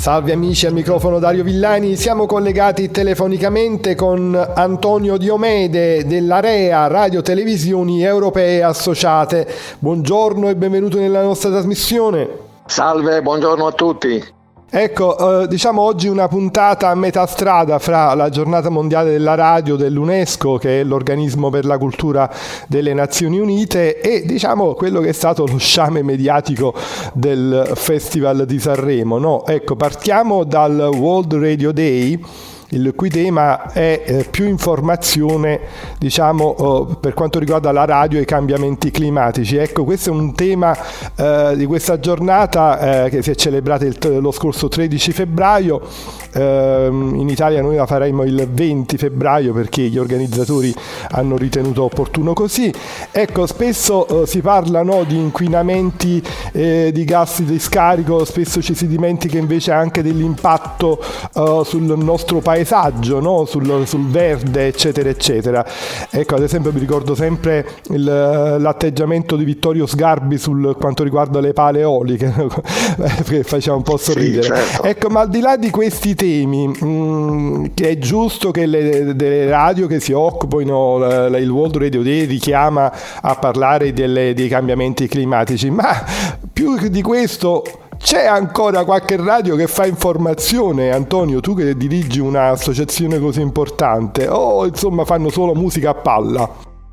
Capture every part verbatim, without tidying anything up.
Salve amici, al microfono Dario Villani. Siamo collegati telefonicamente con Antonio Diomede dell'AREA, Radio Televisioni Europee Associate. Buongiorno e benvenuto nella nostra trasmissione. Salve, buongiorno a tutti. Ecco, eh, diciamo oggi una puntata a metà strada fra la giornata mondiale della radio dell'UNESCO, che è l'organismo per la cultura delle Nazioni Unite, e diciamo quello che è stato lo sciame mediatico del Festival di Sanremo, no? Ecco, partiamo dal World Radio Day, il cui tema è eh, più informazione, diciamo, eh, per quanto riguarda la radio e i cambiamenti climatici. Ecco, questo è un tema eh, di questa giornata eh, che si è celebrata il, lo scorso tredici febbraio. Eh, in Italia noi la faremo il venti febbraio perché gli organizzatori hanno ritenuto opportuno così. Ecco, spesso eh, si parla, no, di inquinamenti eh, di gas di scarico, spesso ci si dimentica invece anche dell'impatto eh, sul nostro paese, paesaggio, no? sul, sul verde, eccetera eccetera. Ecco, ad esempio mi ricordo sempre il, l'atteggiamento di Vittorio Sgarbi sul quanto riguarda le pale eoliche che faceva un po' sorridere. Sì, certo. Ecco, ma al di là di questi temi, mh, che è giusto che le, le radio che si occupino, la, il World Radio Day richiama a parlare delle, dei cambiamenti climatici, ma più di questo c'è ancora qualche radio che fa informazione, Antonio, tu che dirigi un'associazione così importante, o insomma fanno solo musica a palla?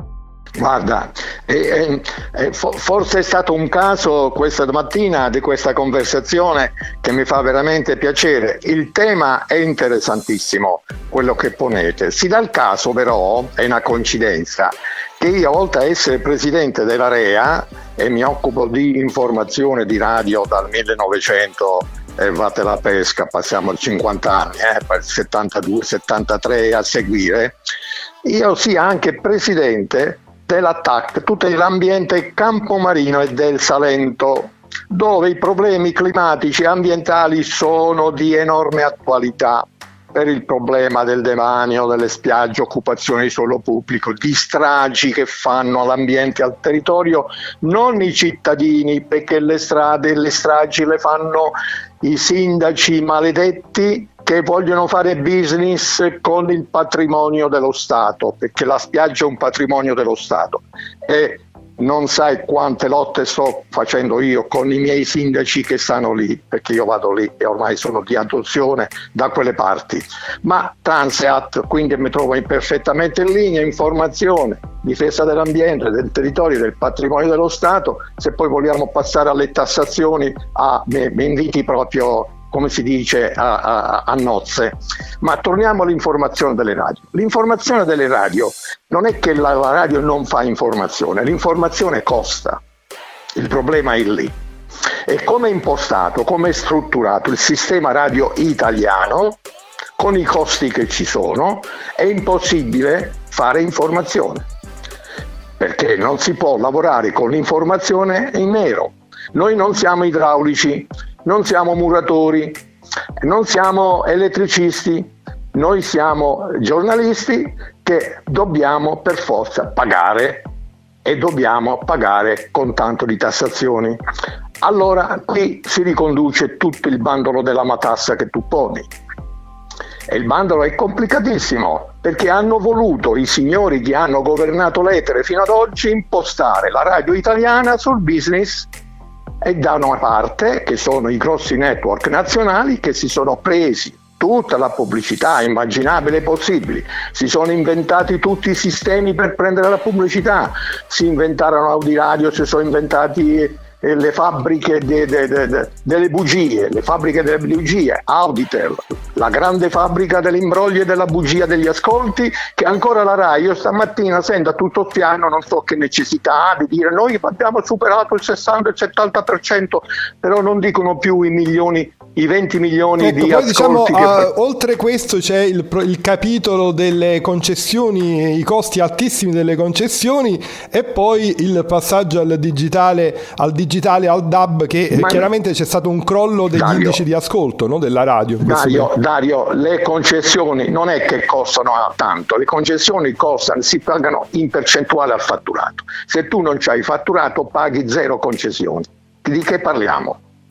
Guarda, eh, eh, forse è stato un caso questa mattina di questa conversazione che mi fa veramente piacere. Il tema è interessantissimo, quello che ponete. Si dà il caso però, è una coincidenza, che io oltre a essere presidente dell'AREA e mi occupo di informazione di radio dal millenovecento, e vate la pesca, passiamo a cinquanta anni, eh, per settantadue settantatré a seguire, io sia anche presidente della T A C, tutto l'ambiente campomarino e del Salento, dove i problemi climatici e ambientali sono di enorme attualità per il problema del demanio, delle spiagge, occupazione di suolo pubblico, di stragi che fanno all'ambiente e al territorio, non i cittadini, perché le strade, le stragi le fanno i sindaci maledetti che vogliono fare business con il patrimonio dello Stato, perché la spiaggia è un patrimonio dello Stato. E non sai quante lotte sto facendo io con i miei sindaci che stanno lì, perché io vado lì e ormai sono di adozione da quelle parti. Ma Transeat, quindi mi trovo perfettamente in linea, informazione, difesa dell'ambiente, del territorio, del patrimonio dello Stato. Se poi vogliamo passare alle tassazioni, ah, mi, mi inviti proprio, come si dice, a, a, a nozze. Ma torniamo all'informazione delle radio. L'informazione delle radio non è che la, la radio non fa informazione, l'informazione costa. Il problema è lì. E come è impostato, come è strutturato il sistema radio italiano, con i costi che ci sono, è impossibile fare informazione. Perché non si può lavorare con l'informazione in nero. Noi non siamo idraulici, non siamo muratori, non siamo elettricisti, noi siamo giornalisti che dobbiamo per forza pagare e dobbiamo pagare con tanto di tassazioni. Allora qui si riconduce tutto il bandolo della matassa che tu poni. E il bandolo è complicatissimo perché hanno voluto i signori che hanno governato l'etere fino ad oggi impostare la radio italiana sul business. E da una parte, che sono i grossi network nazionali che si sono presi tutta la pubblicità immaginabile e possibile, si sono inventati tutti i sistemi per prendere la pubblicità, si inventarono Audiradio, si sono inventati eh, le fabbriche de, de, de, de, delle bugie, le fabbriche delle bugie, Auditel, la grande fabbrica dell'imbroglio e della bugia degli ascolti, che ancora la RAI, io stamattina sento a tutto piano, non so che necessità ha di dire noi abbiamo superato il sessanta il settanta per cento, però non dicono più i milioni, i venti milioni ecco, di poi ascolti. Diciamo, che... uh, oltre questo c'è il, il capitolo delle concessioni, i costi altissimi delle concessioni, e poi il passaggio al digitale, al digitale al D A B, che Ma... chiaramente c'è stato un crollo degli Dario, indici di ascolto, no, della radio. Dario, Dario, le concessioni non è che costano tanto, le concessioni costano, si pagano in percentuale al fatturato. Se tu non c'hai fatturato paghi zero concessioni. Di che parliamo?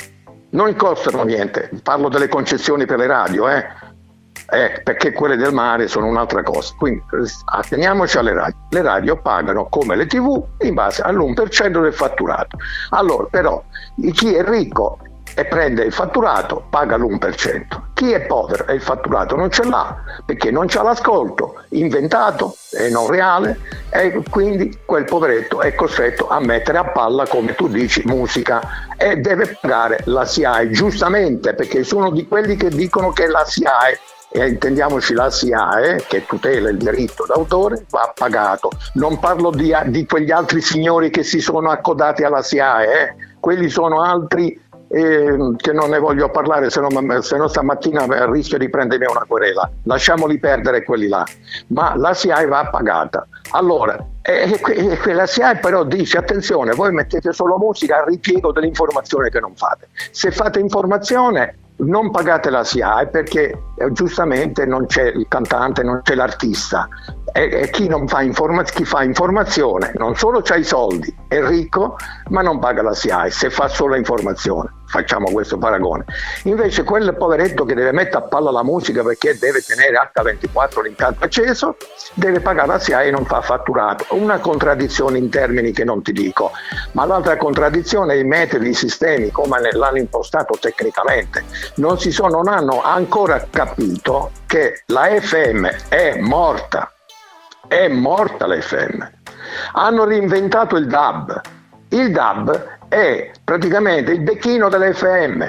non costano niente, parlo delle concessioni per le radio, eh? Eh, perché quelle del mare sono un'altra cosa. Quindi atteniamoci alle radio. Le radio pagano come le tivù in base all'uno per cento del fatturato. Allora, però, chi è ricco e prende il fatturato paga l'uno per cento. Chi è povero e il fatturato non ce l'ha perché non c'ha l'ascolto inventato e non reale, e quindi quel poveretto è costretto a mettere a palla, come tu dici, musica, e deve pagare la S I A E, giustamente, perché sono di quelli che dicono che la S I A E, e intendiamoci la S I A E, che tutela il diritto d'autore, va pagato. Non parlo di, di quegli altri signori che si sono accodati alla S I A E, eh. Quelli sono altri eh, che non ne voglio parlare, se no, se no stamattina rischio di prendermi una querela. Lasciamoli perdere quelli là, ma la S I A E va pagata. Allora, e, e, e la S I A E però dice: attenzione, voi mettete solo musica a ripiego dell'informazione che non fate. Se fate informazione non pagate la S I A E perché eh, giustamente non c'è il cantante, non c'è l'artista, e, e chi non fa informa- chi fa informazione non solo c'ha i soldi, è ricco, ma non paga la S I A E se fa solo informazione. Facciamo questo paragone. Invece quel poveretto che deve mettere a palla la musica perché deve tenere acca ventiquattro l'impianto acceso, deve pagare la S I A E e non fa fatturato. Una contraddizione in termini che non ti dico, ma l'altra contraddizione è i metodi, i sistemi, come l'hanno impostato tecnicamente. Non, si sono, non hanno ancora capito che la F M è morta, è morta la F M. Hanno reinventato il D A B. Il D A B è praticamente il becchino dell'F M,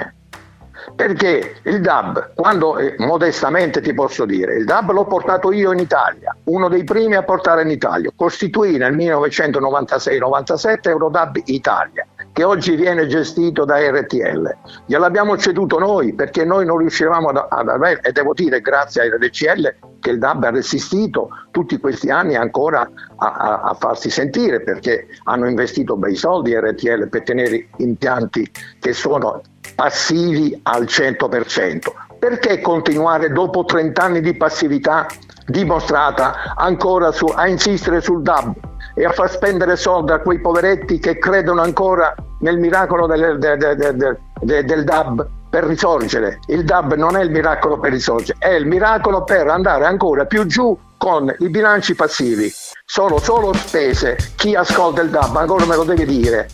perché il D A B, quando eh, modestamente ti posso dire, il D A B l'ho portato io in Italia, uno dei primi a portare in Italia, costituì nel millenovecentonovantasei novantasette Eurodab Italia, che oggi viene gestito da R T L. Gliel'abbiamo ceduto noi perché noi non riuscivamo ad, ad avere, e devo dire grazie a R C L che il D A B ha resistito tutti questi anni ancora a, a, a farsi sentire, perché hanno investito bei soldi R T L per tenere impianti che sono passivi al cento per cento. Perché continuare dopo trenta anni di passività dimostrata ancora su, a insistere sul D A B e a far spendere soldi a quei poveretti che credono ancora nel miracolo del, del, del, del, del D A B per risorgere? Il D A B non è il miracolo per risorgere, è il miracolo per andare ancora più giù con i bilanci passivi. Sono solo spese. Chi ascolta il D A B ancora me lo deve dire.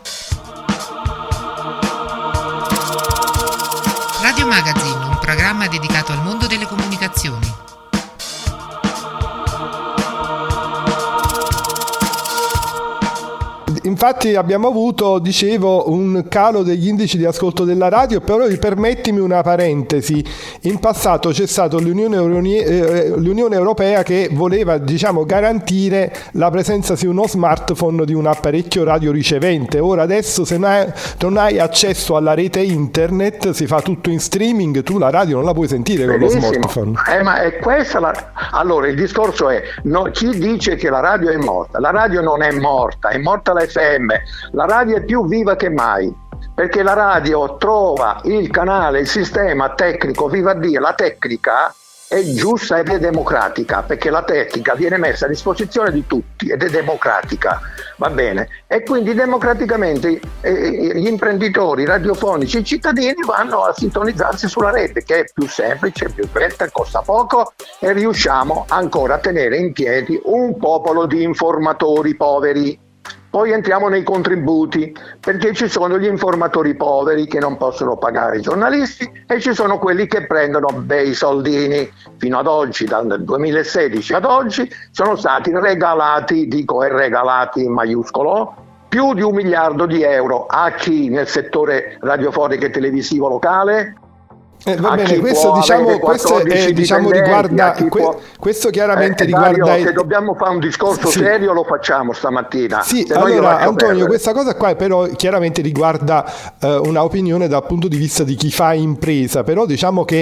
Radio Magazine, un programma dedicato al mondo delle comunicazioni. Infatti abbiamo avuto, dicevo, un calo degli indici di ascolto della radio, però permettimi una parentesi. In passato c'è stata l'Unione, Europea, eh, l'Unione Europea che voleva, diciamo, garantire la presenza su uno smartphone di un apparecchio radio ricevente. Ora adesso se non hai, non hai accesso alla rete internet, si fa tutto in streaming, tu la radio non la puoi sentire con Benissimo. Lo smartphone. Eh, ma è questa la... Allora il discorso è, no, chi dice che la radio è morta? La radio non è morta, è morta la F M. La radio è più viva che mai, perché la radio trova il canale, il sistema tecnico, viva Dio, la tecnica è giusta ed è democratica, perché la tecnica viene messa a disposizione di tutti ed è democratica, va bene? E quindi democraticamente eh, gli imprenditori radiofonici, i cittadini vanno a sintonizzarsi sulla rete, che è più semplice, più fretta, costa poco, e riusciamo ancora a tenere in piedi un popolo di informatori poveri. Poi entriamo nei contributi, perché ci sono gli informatori poveri che non possono pagare i giornalisti e ci sono quelli che prendono bei soldini. Fino ad oggi, dal duemilasedici ad oggi, sono stati regalati, dico è regalati in maiuscolo, più di un miliardo di euro a chi nel settore radiofonico e televisivo locale. Eh, va bene, questo diciamo, questo è, diciamo riguarda que, può, questo chiaramente eh, riguarda Dario, il... se dobbiamo fare un discorso sì. serio lo facciamo stamattina. Sì, se allora Antonio, perdere. Questa cosa qua però chiaramente riguarda uh, una opinione dal punto di vista di chi fa impresa, però diciamo che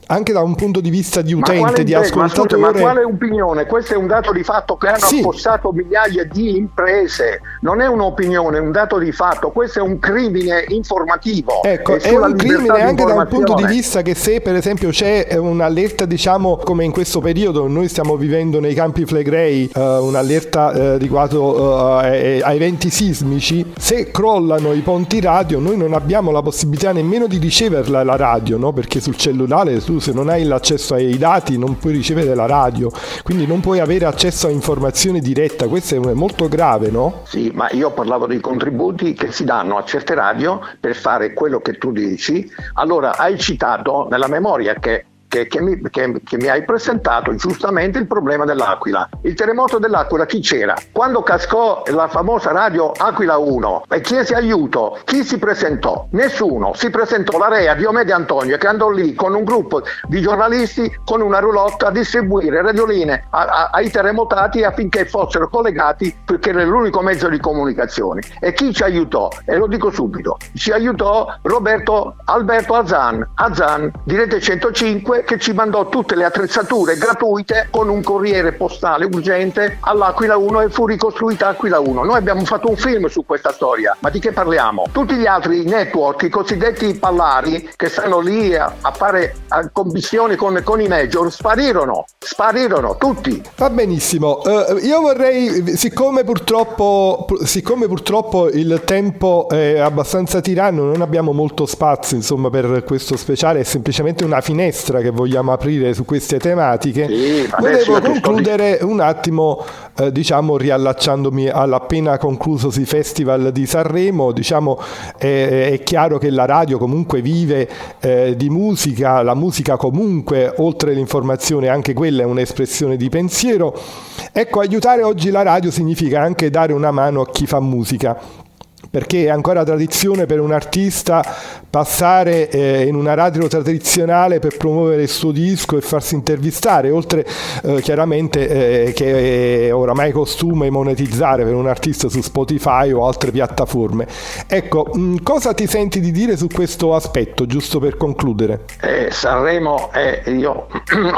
anche da un punto di vista di utente, di ma ascoltatore. Ma, scusa, ma quale opinione? Questo è un dato di fatto che hanno sì. affossato migliaia di imprese. Non è un'opinione, è un dato di fatto. Questo è un crimine informativo. Ecco, è un crimine anche da un punto di vista che se per esempio c'è un'allerta, diciamo come in questo periodo noi stiamo vivendo nei Campi Flegrei, uh, un'allerta uh, riguardo uh, ai, ai eventi sismici, se crollano i ponti radio noi non abbiamo la possibilità nemmeno di riceverla la radio, no? Perché sul cellulare tu se non hai l'accesso ai dati non puoi ricevere la radio, quindi non puoi avere accesso a informazione diretta. Questo è molto grave, no? Sì, ma io parlavo dei contributi che si danno a certe radio per fare quello che tu dici. Allora hai citato nella memoria che Che, che, mi, che, che mi hai presentato giustamente il problema dell'Aquila. Il terremoto dell'Aquila chi c'era? Quando cascò la famosa radio Aquila uno e chiese aiuto, chi si presentò? Nessuno. Si presentò la Rea Diomede Antonio, che andò lì con un gruppo di giornalisti con una roulotte a distribuire radioline a, a, ai terremotati affinché fossero collegati, perché era l'unico mezzo di comunicazione. E chi ci aiutò? E lo dico subito, ci aiutò Roberto Alberto Azan Azan di Rete centocinque, che ci mandò tutte le attrezzature gratuite con un corriere postale urgente all'Aquila uno e fu ricostruita Aquila uno. Noi abbiamo fatto un film su questa storia, ma di che parliamo? Tutti gli altri network, i cosiddetti pallari che stanno lì a, a fare a commissioni con, con i major, sparirono, sparirono tutti. Va benissimo, uh, io vorrei, siccome purtroppo, siccome purtroppo il tempo è abbastanza tiranno, non abbiamo molto spazio insomma per questo speciale, è semplicemente una finestra che vogliamo aprire su queste tematiche. Sì, volevo concludere un attimo eh, diciamo riallacciandomi all'appena conclusosi Festival di Sanremo. Diciamo è, è chiaro che la radio comunque vive eh, di musica, la musica comunque oltre l'informazione anche quella è un'espressione di pensiero. Ecco, aiutare oggi la radio significa anche dare una mano a chi fa musica, perché è ancora tradizione per un artista passare eh, in una radio tradizionale per promuovere il suo disco e farsi intervistare, oltre eh, chiaramente eh, che è oramai costume monetizzare per un artista su Spotify o altre piattaforme. Ecco, mh, cosa ti senti di dire su questo aspetto, giusto per concludere? Eh, Sanremo, eh, io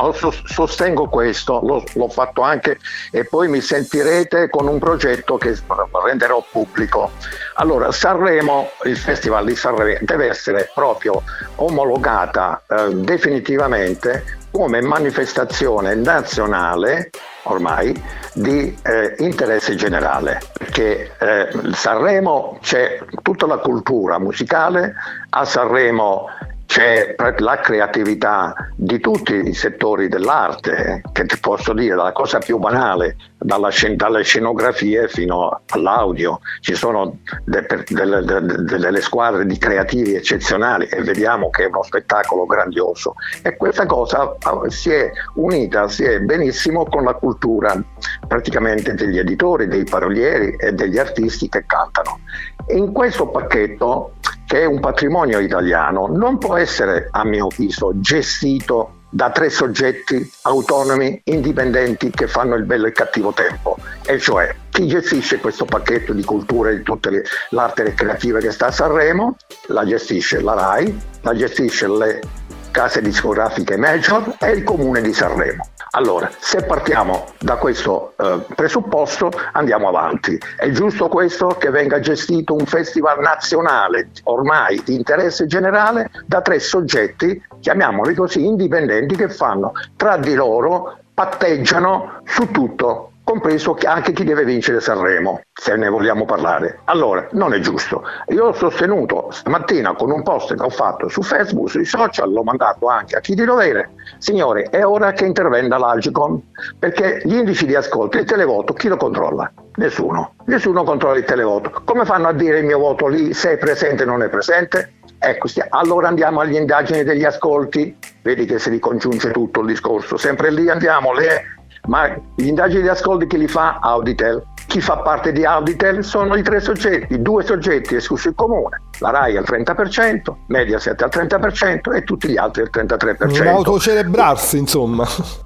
sostengo questo, l'ho, l'ho fatto anche e poi mi sentirete con un progetto che renderò pubblico. Allora, Sanremo, il Festival di Sanremo deve essere proprio omologata eh, definitivamente come manifestazione nazionale ormai di eh, interesse generale, perché eh, Sanremo c'è tutta la cultura musicale, a Sanremo c'è la creatività di tutti i settori dell'arte, che ti posso dire, la cosa più banale, dalla scen- dalle scenografie fino all'audio. Ci sono de- de- de- de- delle squadre di creativi eccezionali e vediamo che è uno spettacolo grandioso. E questa cosa si è unita, si è benissimo con la cultura praticamente degli editori, dei parolieri e degli artisti che cantano. E in questo pacchetto, che è un patrimonio italiano, non può essere, a mio avviso, gestito da tre soggetti autonomi, indipendenti, che fanno il bello e il cattivo tempo. E cioè, chi gestisce questo pacchetto di cultura e di tutte le, l'arte creativa che sta a Sanremo? La gestisce la RAI, la gestisce le case discografiche major e il comune di Sanremo. Allora, se partiamo da questo eh, presupposto, andiamo avanti. È giusto questo che venga gestito un festival nazionale, ormai di interesse generale, da tre soggetti, chiamiamoli così, indipendenti, che fanno tra di loro, patteggiano su tutto, compreso anche chi deve vincere Sanremo, se ne vogliamo parlare. Allora, non è giusto. Io ho sostenuto stamattina con un post che ho fatto su Facebook, sui social, l'ho mandato anche a chi di dovere. Signori, è ora che intervenga l'Agcom, perché gli indici di ascolto, il televoto, chi lo controlla? Nessuno. Nessuno controlla il televoto. Come fanno a dire il mio voto lì, se è presente o non è presente? Ecco, allora andiamo agli indagini degli ascolti. Vedi che si ricongiunge tutto il discorso. Sempre lì andiamo, le... ma gli indagini di ascolti chi li fa? Auditel. Chi fa parte di Auditel sono i tre soggetti, due soggetti esclusi il comune, la RAI al trenta per cento, Mediaset al trenta per cento e tutti gli altri al trentatré per cento. Un autocelebrarsi, insomma.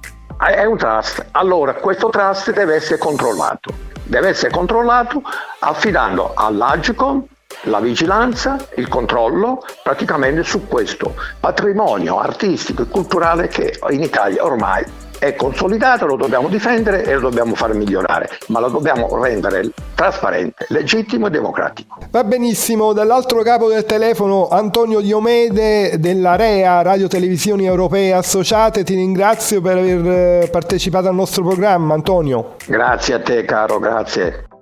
È un trust. Allora, questo trust deve essere controllato. Deve essere controllato affidando all'Agcom la vigilanza, il controllo praticamente su questo patrimonio artistico e culturale che in Italia ormai è consolidato, lo dobbiamo difendere e lo dobbiamo far migliorare, ma lo dobbiamo rendere trasparente, legittimo e democratico. Va benissimo, dall'altro capo del telefono Antonio Diomede della REA, Radio Televisioni Europee Associate, ti ringrazio per aver partecipato al nostro programma, Antonio. Grazie a te caro, grazie.